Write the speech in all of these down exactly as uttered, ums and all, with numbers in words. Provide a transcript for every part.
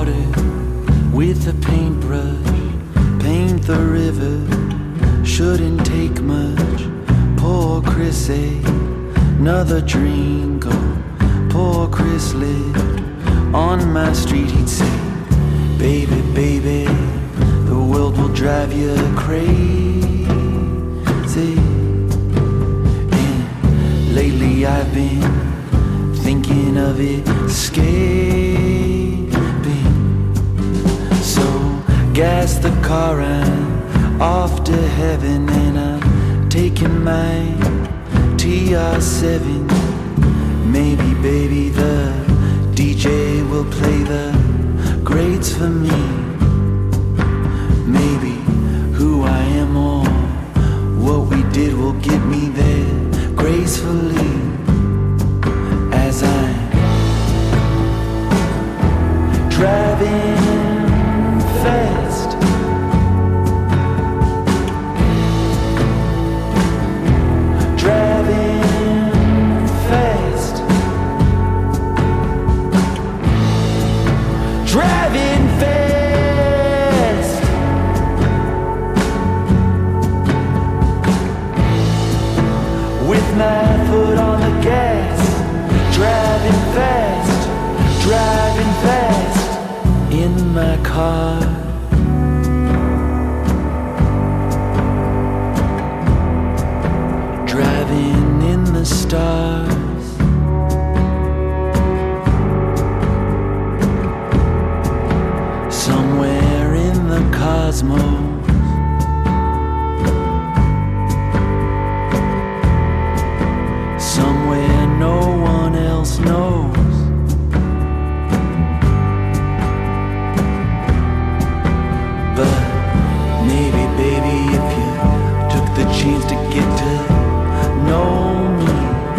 water with a paintbrush, paint the river, shouldn't take much. Poor Chrissy, another drink, oh, poor Chris lived on my street. He'd say, baby, baby, the world will drive you crazy. And lately I've been thinking of it escaping. So gas the car, I'm off to heaven, and I'm taking my T R seven. Maybe, baby, the D J will play the greats for me. Maybe who I am or what we did will get me there gracefully. As I'm driving fast, driving fast, driving fast, with my foot on the gas. Driving fast, driving fast in my car. Driving in the stars. Somewhere in the cosmos. Somewhere no one else knows. But maybe, baby, if you took the chance to get to know me,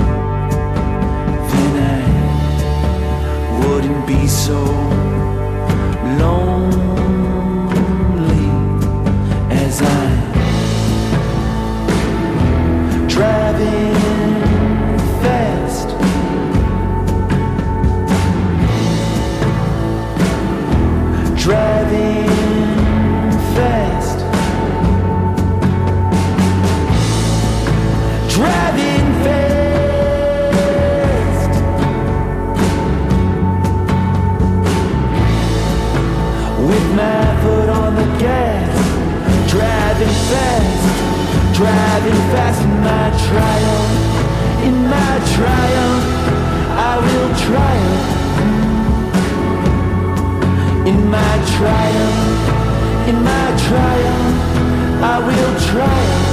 then I wouldn't be so lonely. As I'm driving fast, driving fast, driving fast, with my foot on the gas. Driving fast, driving fast in my triumph, in my triumph, I will triumph. In my triumph, in my triumph, I will triumph.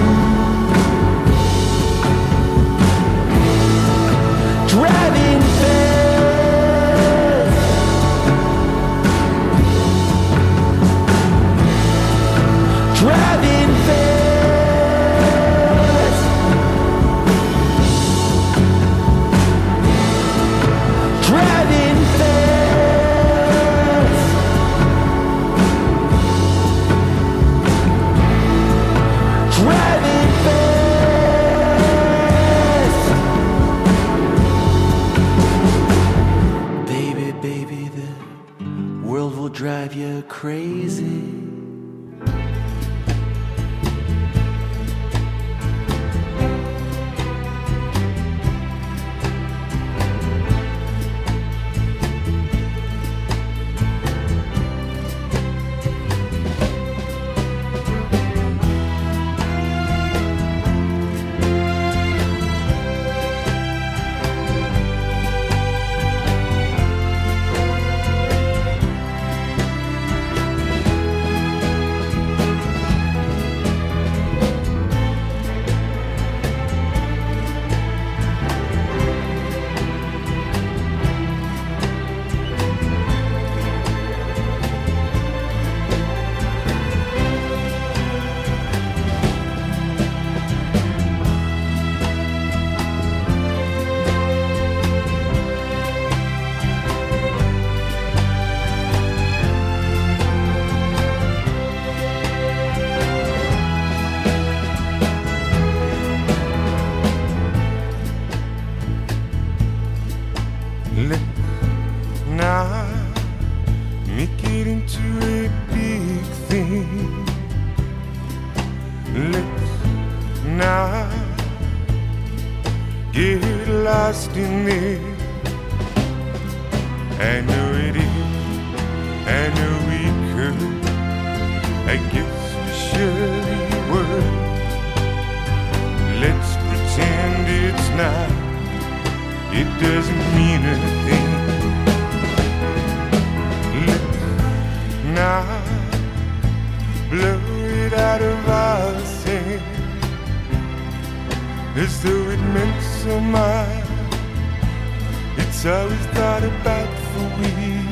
Driving fast, driving fast, driving fast, driving fast. Baby, baby, the world will drive you crazy. make it into a big thing. Let's not get lost in it. I know it is, I know we could, I guess we surely would. Let's pretend it's not, it doesn't mean a thing. Let's not blow it out of us as though it meant so much. It's always thought about for we.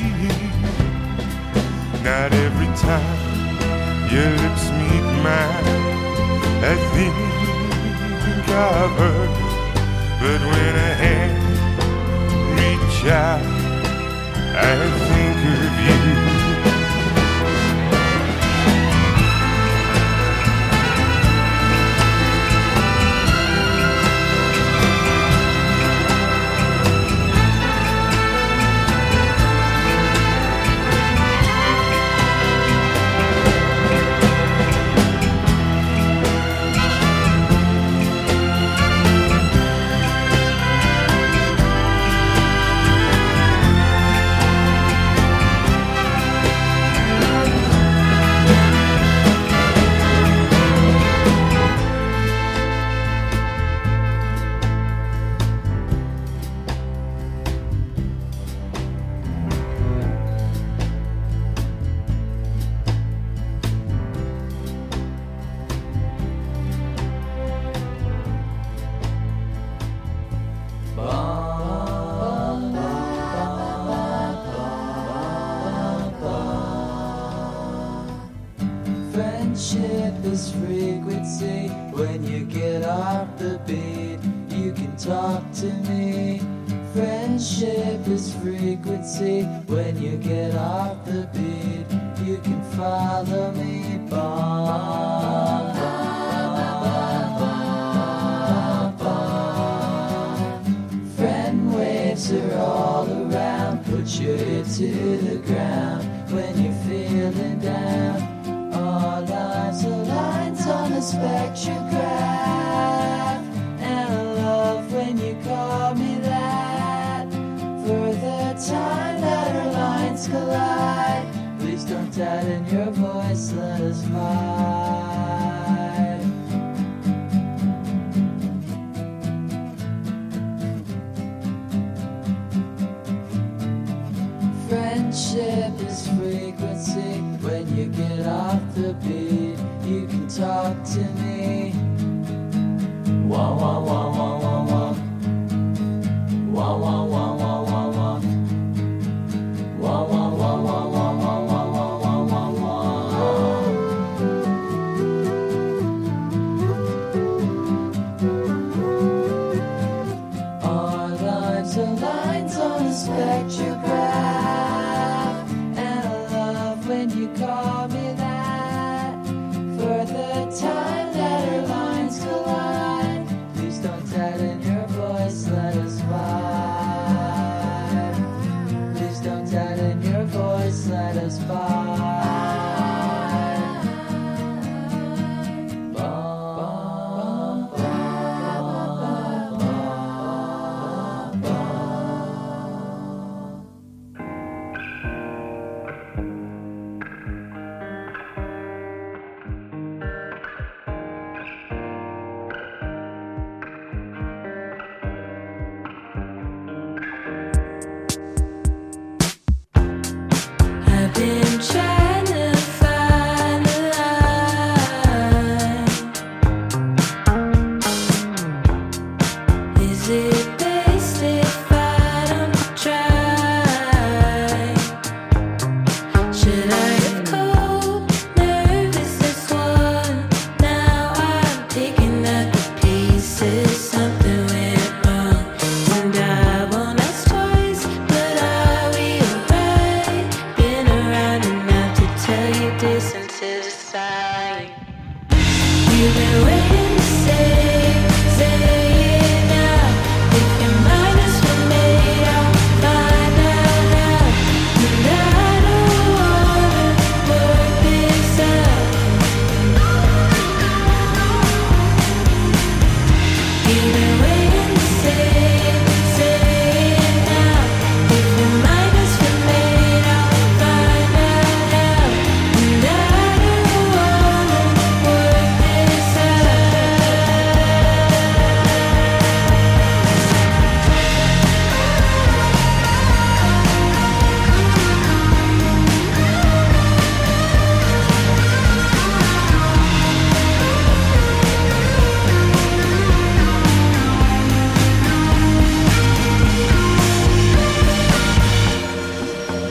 Not every time your lips meet mine, I think of her. But when a hand reach out, I think of you. Friendship is frequency. When you get off the beat, you can talk to me. Friendship is frequency. When you get off the beat, you can follow me. Bum, bum, bum, bum. Friend waves are all around. Put your ear to the ground when you're feeling down. All lines are lines on the spectrograph, and I love when you call me that. For the time that our lines collide, please don't tighten your voice, let us vibe. Friendship is frequency. When you get off the beat, you can talk to me. Wah wah wah wah wah wah. Wah wah wah wah wah wah. Wah wah wah wah wah wah wah wah wah wah. Our lines are lines on a spectrograph. When you call me that, for the time that our lines collide, please don't tighten your voice, let us vibe. Please don't tighten your voice, let us vibe. Bum, bum, bum, bum, bum.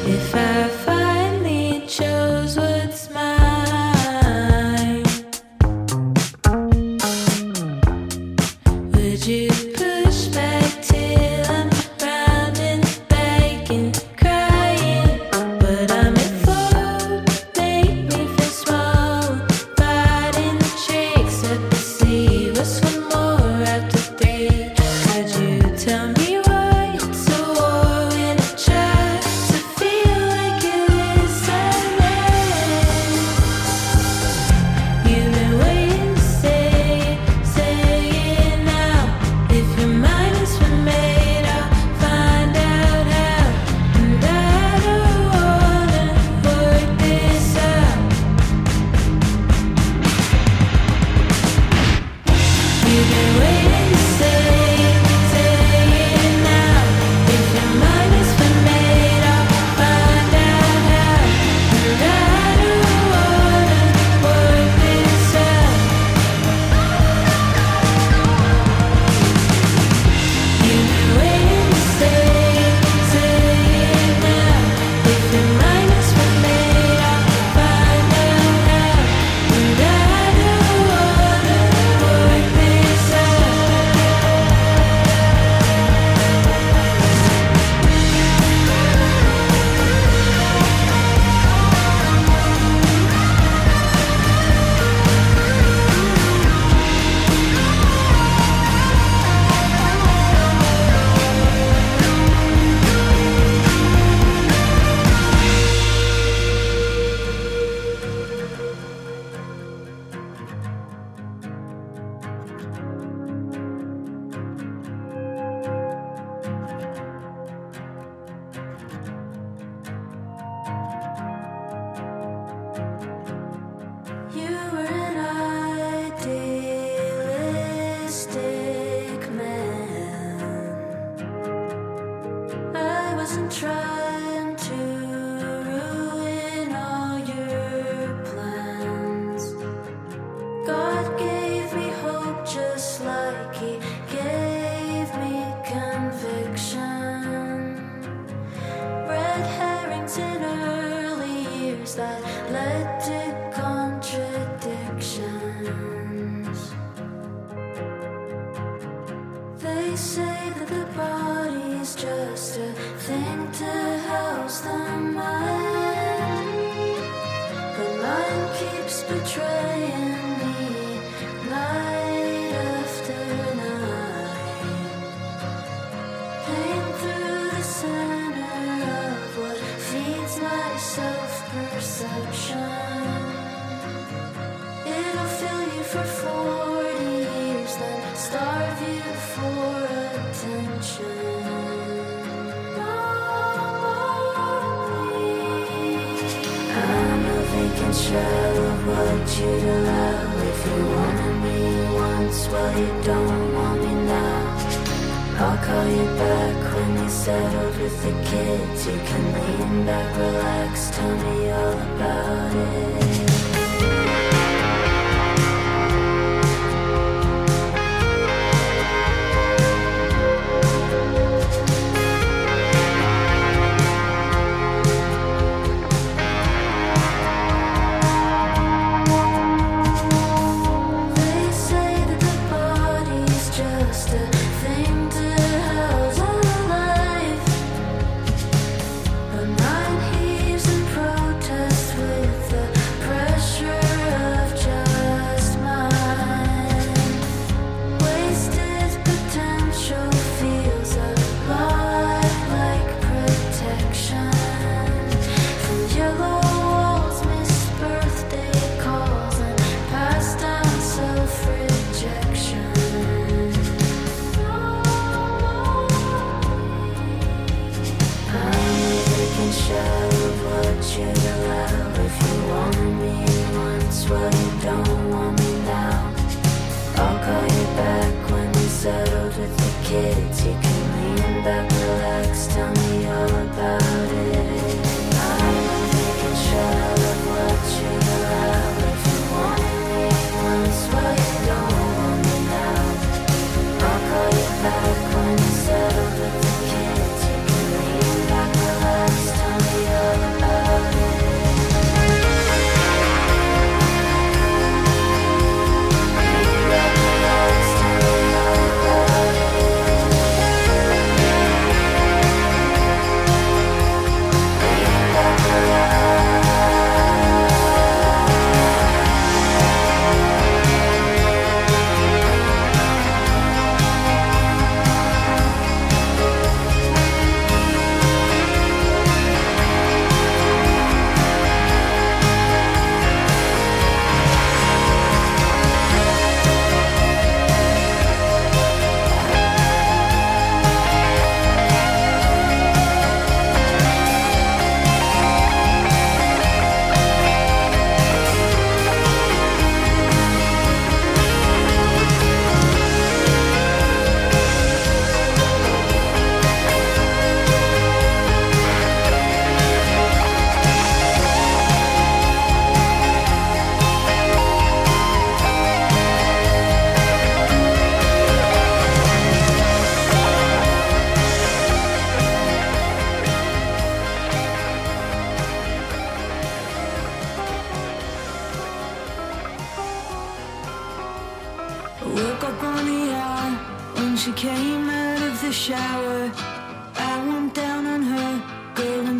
Back when you settled with the kids, you can lean back, relax, tell me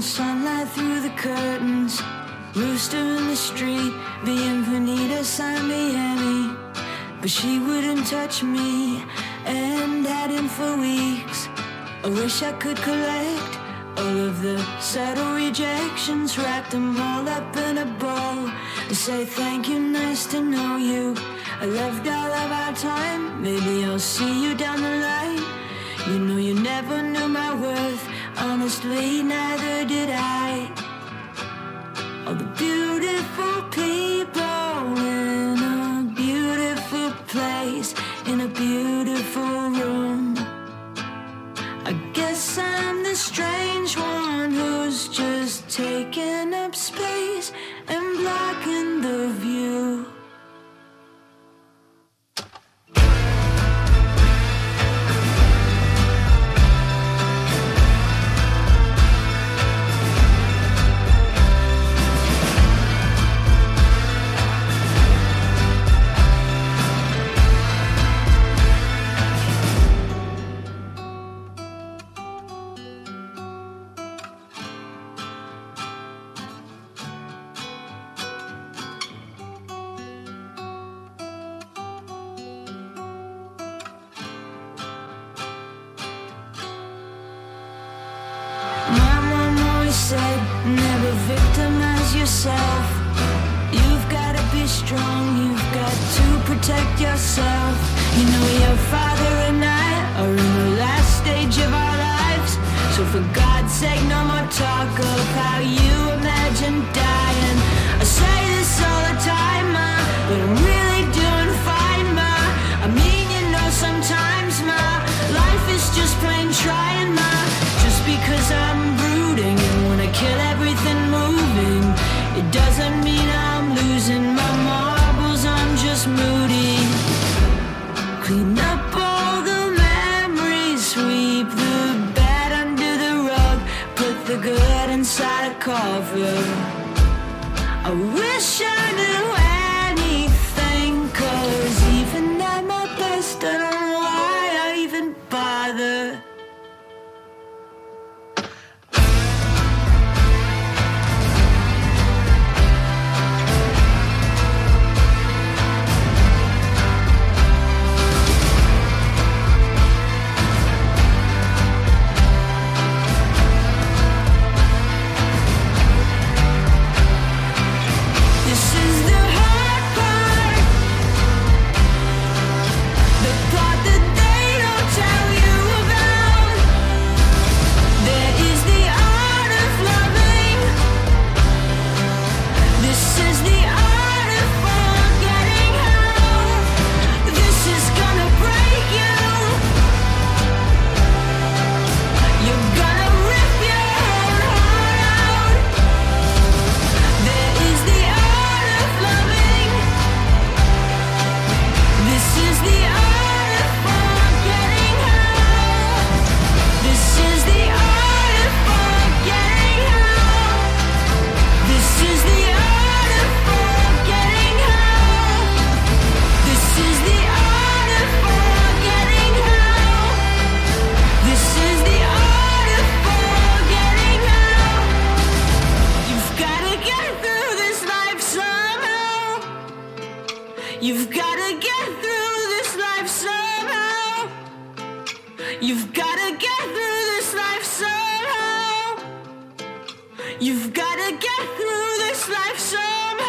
sunlight through the curtains. Rooster in the street, being Vanita signed Miami. But she wouldn't touch me, and hadn't for weeks. I wish I could collect all of the subtle rejections, wrap them all up in a bow, and say thank you, nice to know you. I loved all of our time, maybe I'll see you down the line. You know you never knew my worth, honestly neither did I. All the beautiful people in a beautiful place, in a beautiful room. I guess I'm the strange one who's just taking up space and blocking the view. Never victimize yourself. You've gotta be strong, you've got to protect yourself. You know your father and I are in the last stage of our lives, so for God's sake no more talk of how you imagine dying. I say this all the time, ma, but I'm really doing fine, ma. I mean, you know, sometimes, ma, life is just plain trying, ma. Just because I'm brooding and wanna kill everything moving, it doesn't mean I'm losing my marbles, I'm just moody. Clean up all the memories, sweep the bad under the rug, put the good inside a cover. I wish I knew anything, cause even at my best I don't know why I even bother. You've gotta get through this life somehow. You've gotta get through this life somehow. You've gotta get through this life somehow.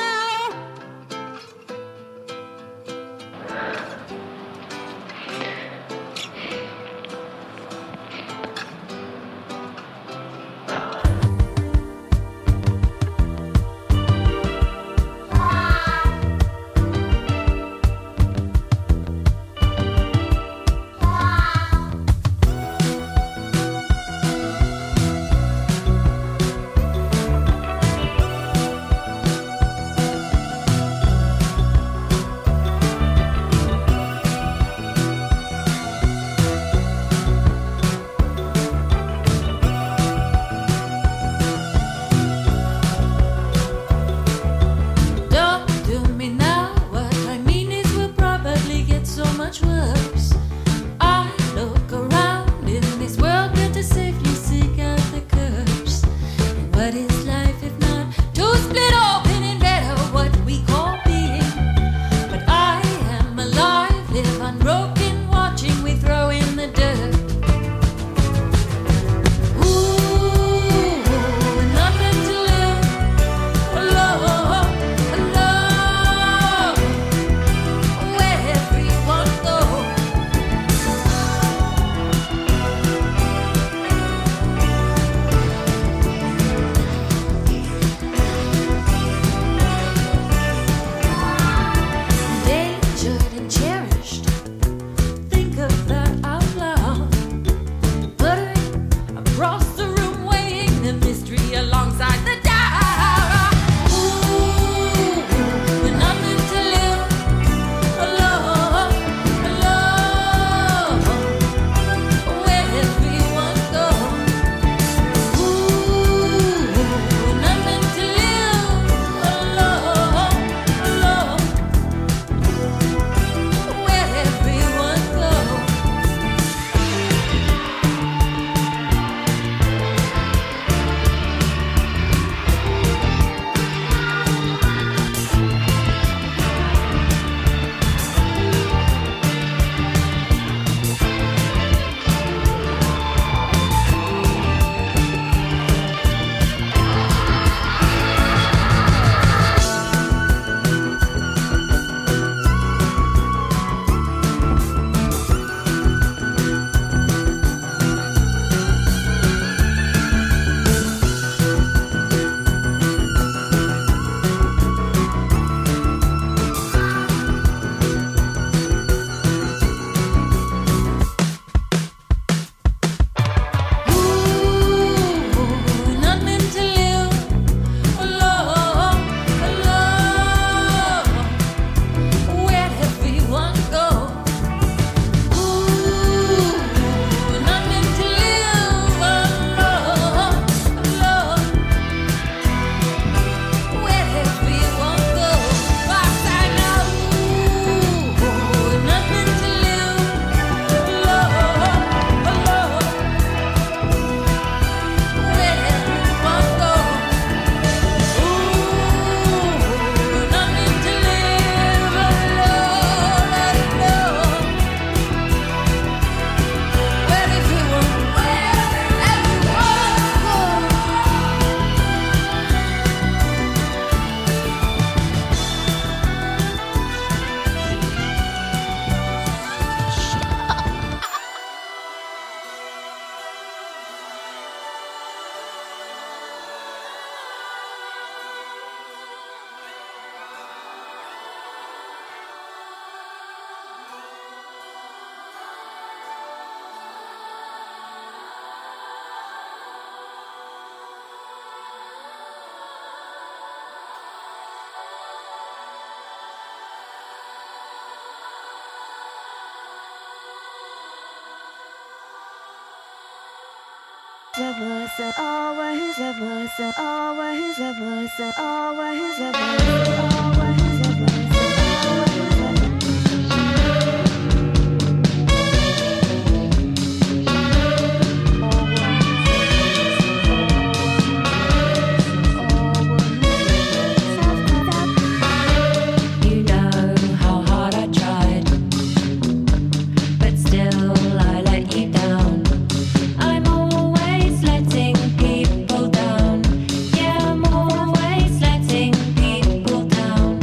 have mercy, always have mercy, always have mercy, always have mercy, always have mercy, always have mercy. People down.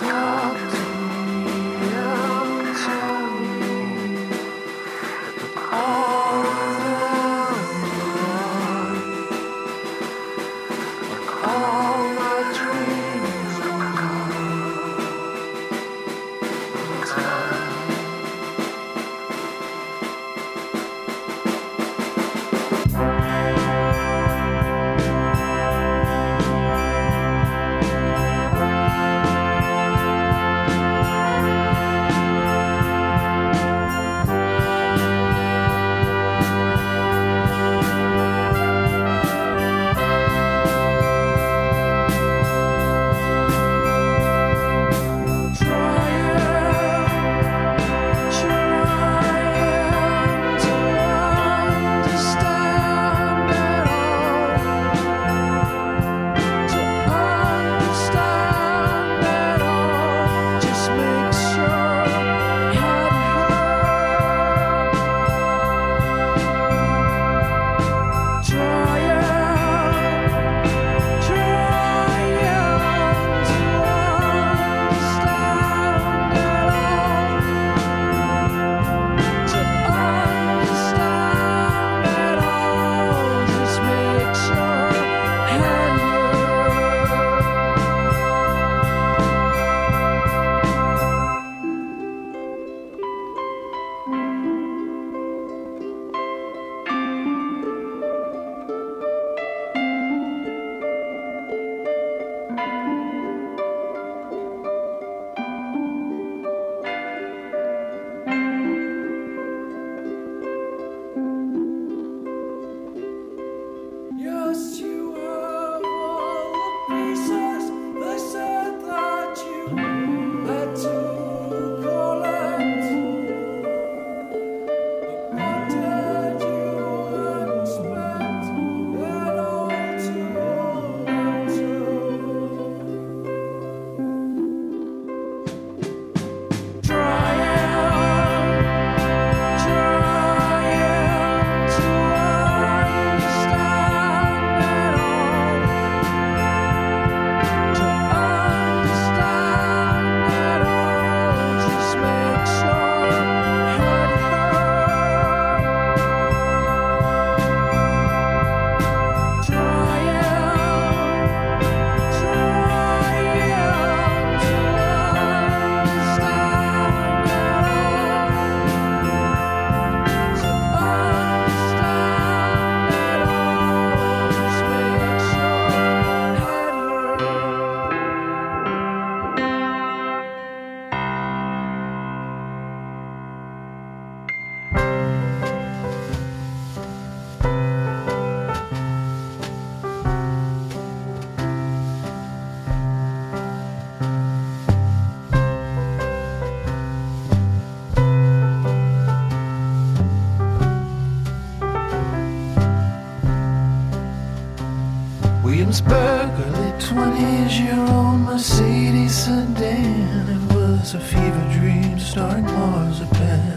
Williamsburg, early twenties, your old Mercedes sedan. It was a fever dream starring marzipan.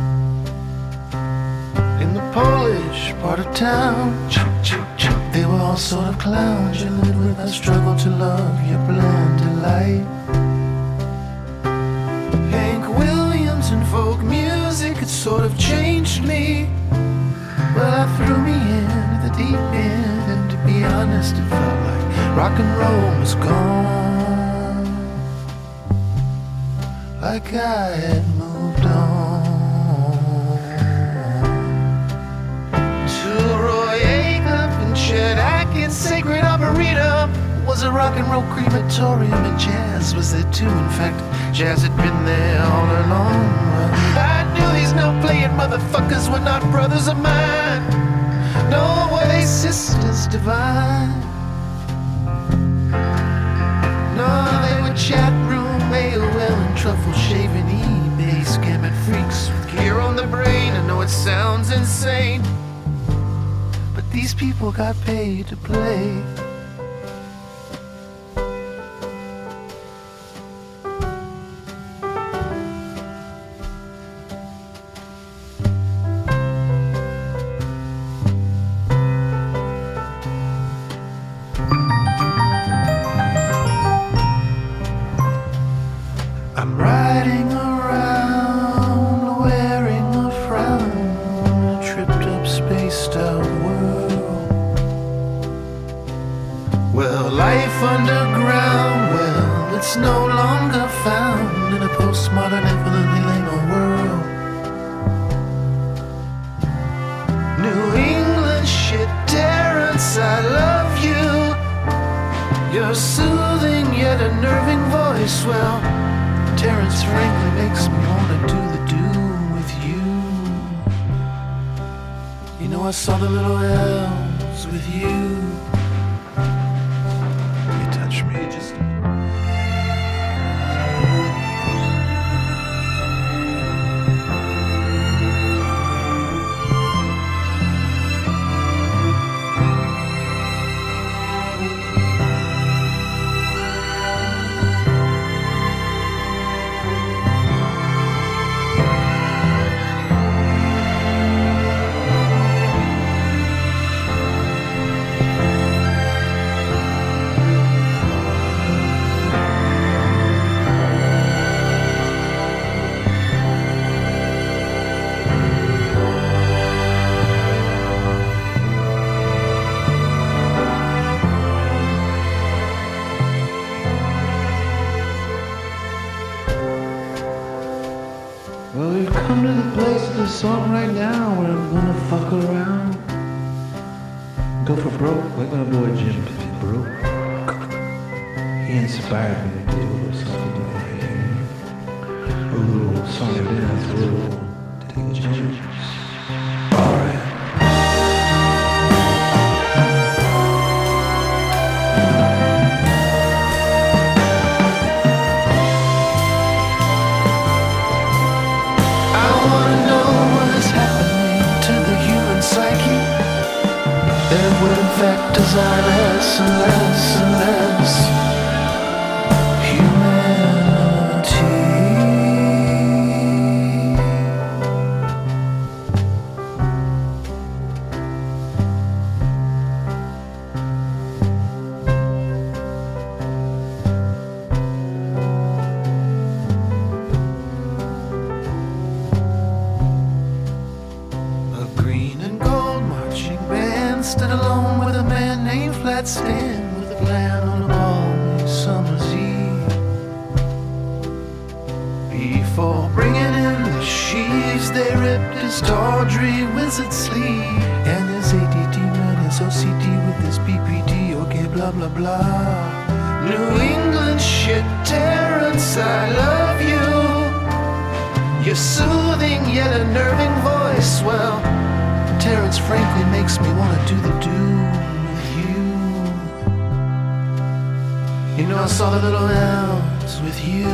In the Polish part of town, they were all sort of clowns. You lived with a struggle to love your bland delight. Hank Williams and folk music had sort of changed me. Well, that threw me into the deep end, and to be honest, it felt like rock and roll was gone, like I had moved on. To Roy Acuff and Chet Atkins, Sacred Arboretum was a rock and roll crematorium, and jazz was there too. In fact, jazz had been there all along. I knew these no-playing motherfuckers were not brothers of mine, nor were they sisters divine. No, they were chat room, A O L, and truffle-shaving eBay scamming freaks with gear on the brain. I know it sounds insane, but these people got paid to play. I'm riding around wearing a frown in a tripped up, spaced out world. Well, life underground, well, it's no longer found in a postmodern, infinitely lame world. New England shit, Terrence, I love you. Your soothing yet unnerving voice, well, Terrence frankly makes me wanna do the do with you. You know I saw the little elves with you. You touch me, just song right now where I'm gonna fuck around, go for broke like my boy Jim broke. He inspired me to do a little something like a little song and dance, a little take a chance. Alright. Desire less and less and less humanity. A green and gold marching band stood alone with a man named Flat Stan with a plan on a balmy summer's eve. Before bringing in the sheaves, they ripped his tawdry wizard sleeve and his A D D man, his O C D with his B P D. Okay, blah blah blah. New England shit, Terrence, I love you. Your soothing yet unnerving voice, well, Terrence frankly makes me wanna do the do with you. You know I saw the little elves with you.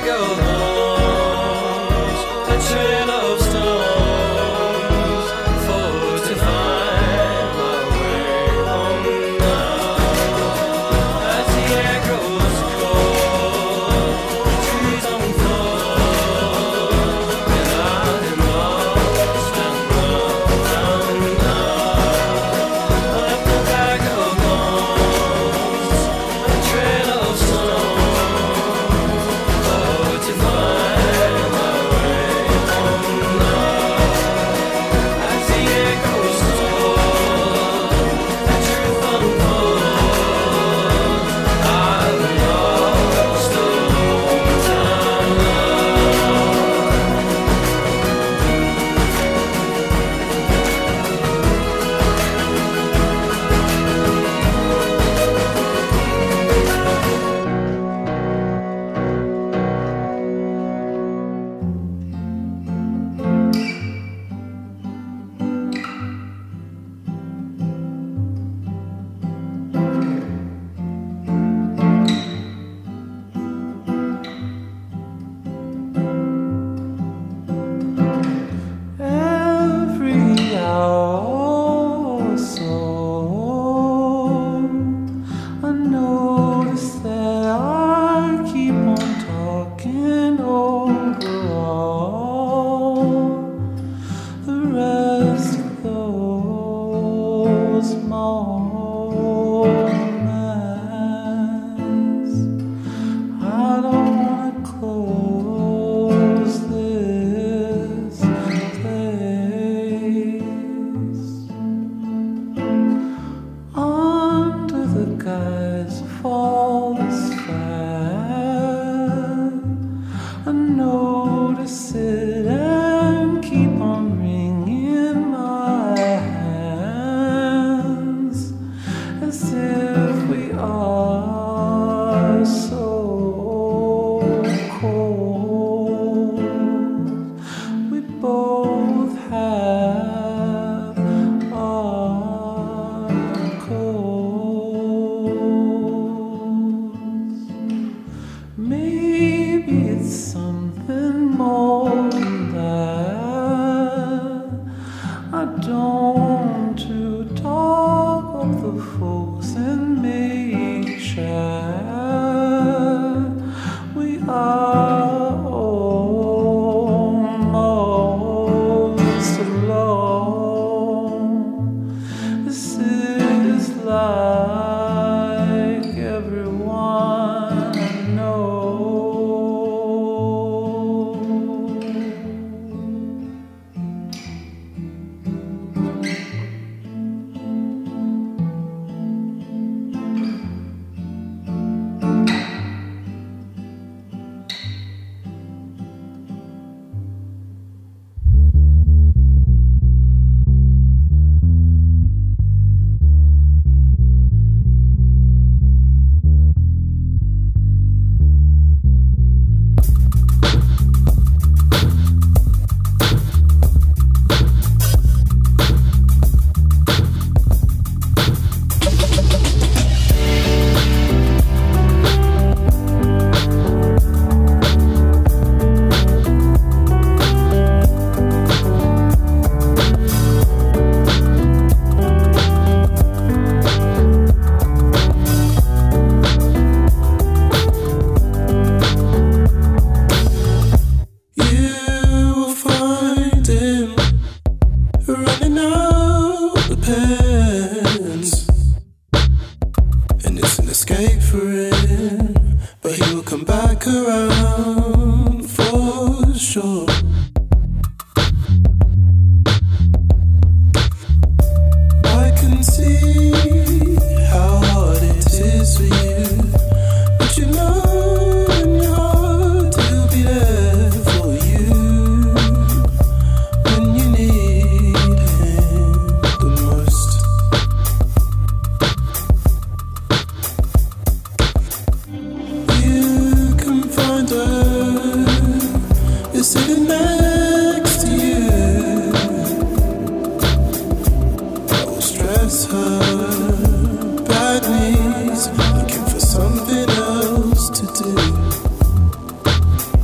Looking for something else to do.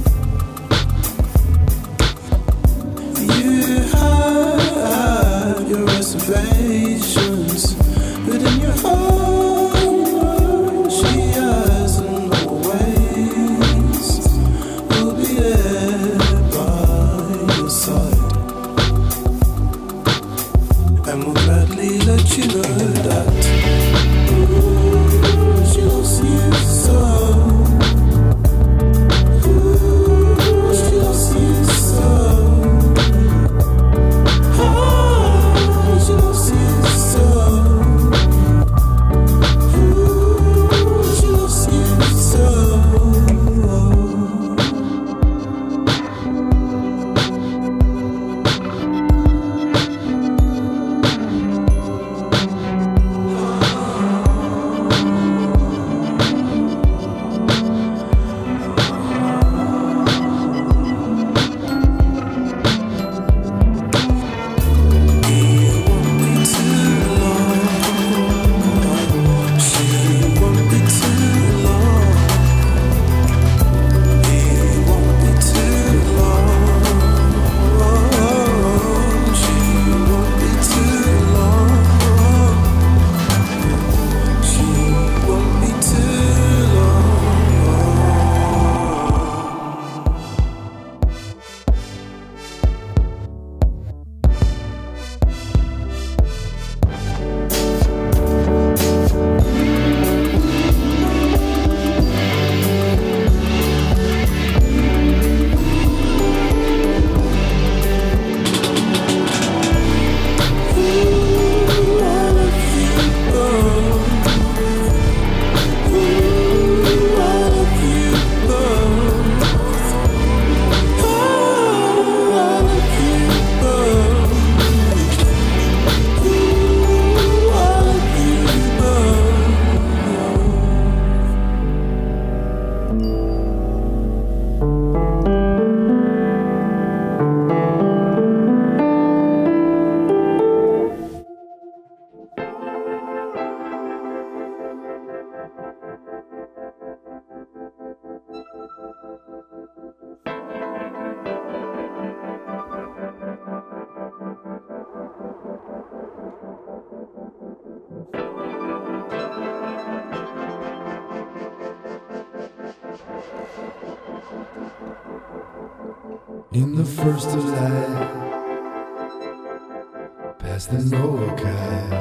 In the first of light, past the Noakai,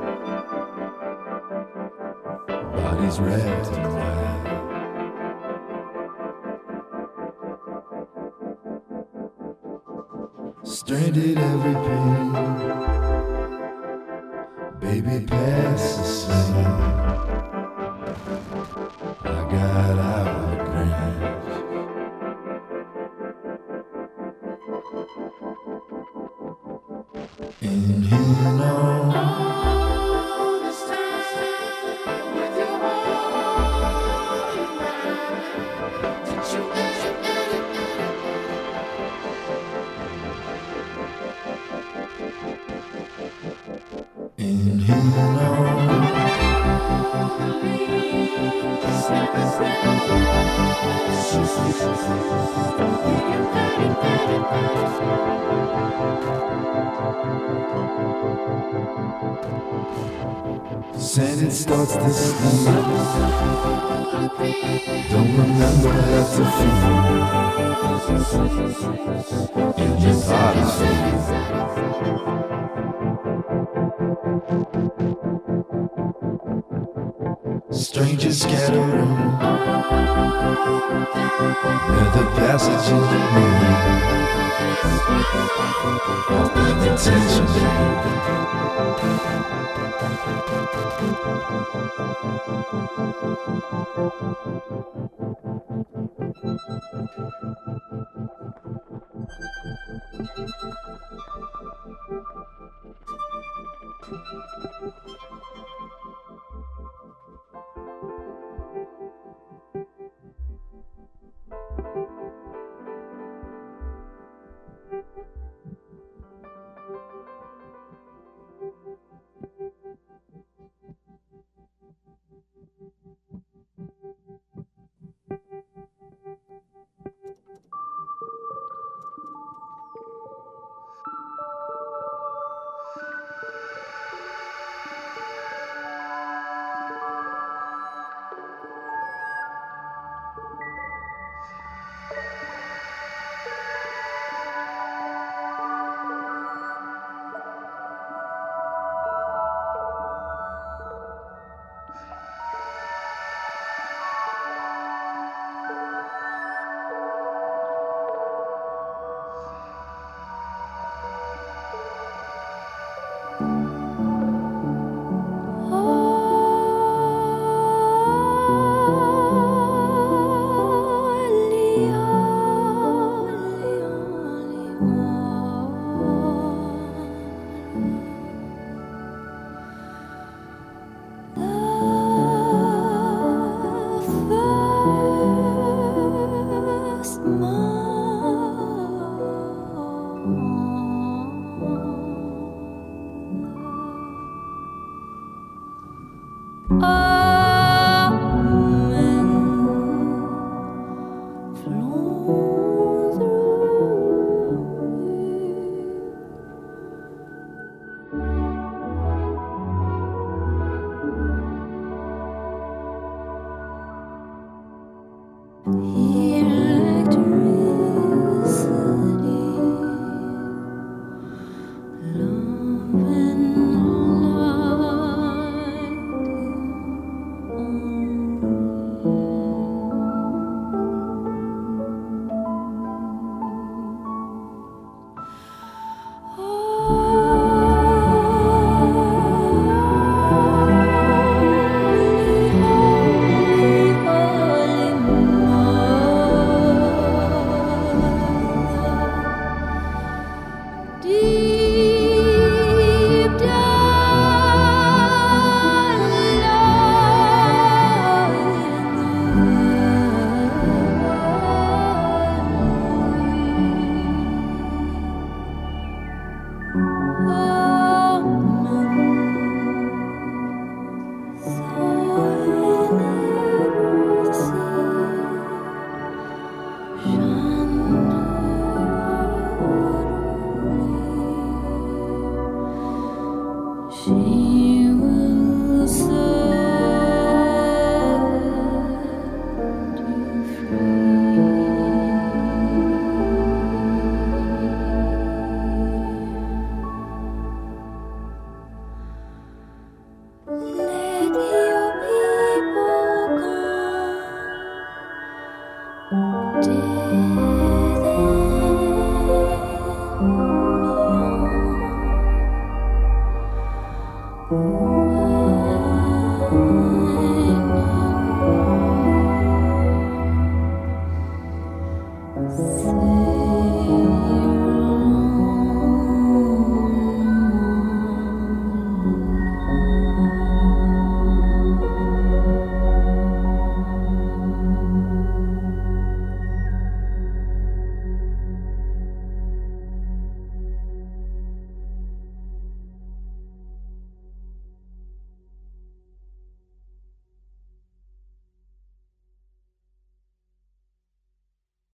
bodies wrapped in white. Stranded every pain, baby past the sun. I got out of Grange. In here now, all this time with your heart in mine. Did you in here now, sand starts to sleep. Don't remember how to feel in your body. Strangers scattering near the passage of the moon. Intention. Oh